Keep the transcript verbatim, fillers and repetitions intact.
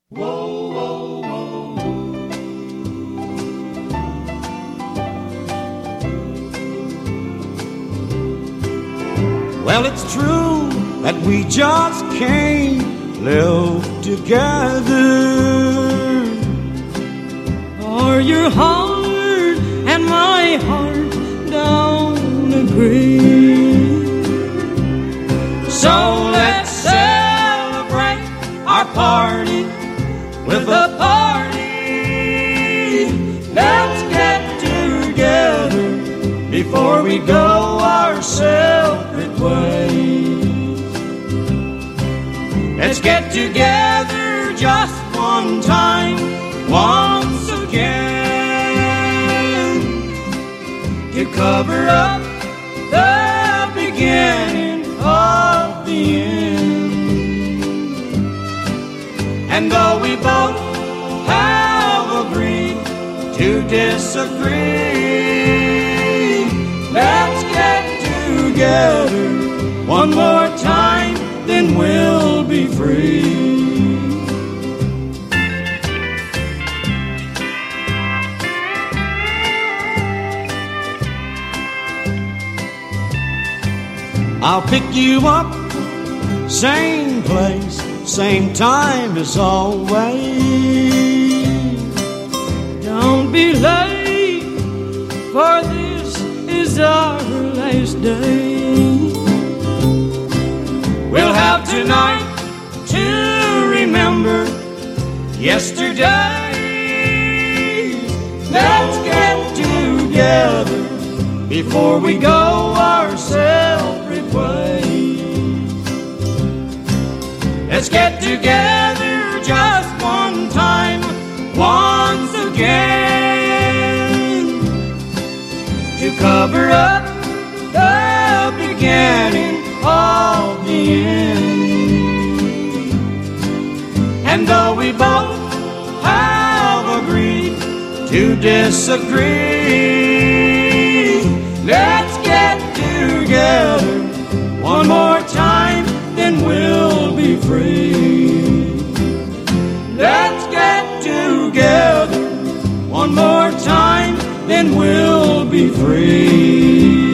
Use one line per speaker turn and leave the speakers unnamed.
Whoa, whoa, whoa. Well, it's true that we just can't live together,
or your heart and my heart don't agree.
So let's celebrate our party with a party. Let's get together before we go our separate ways. Let's get together just one time, once again, to cover up the beginning of the end. And though we both have agreed to disagree, let's get together one more time, then we'll be free. I'll pick you up, same place, same time as always.
Don't be late, for this is our last day.
We'll have tonight to remember yesterday. Let's get together before we go our separate ways. Let's get together just one time, once again, to cover up the beginning of the end. And though we both have agreed to disagree, let's get together one more time, then we'll be free. Let's get together one more time, then we'll be free.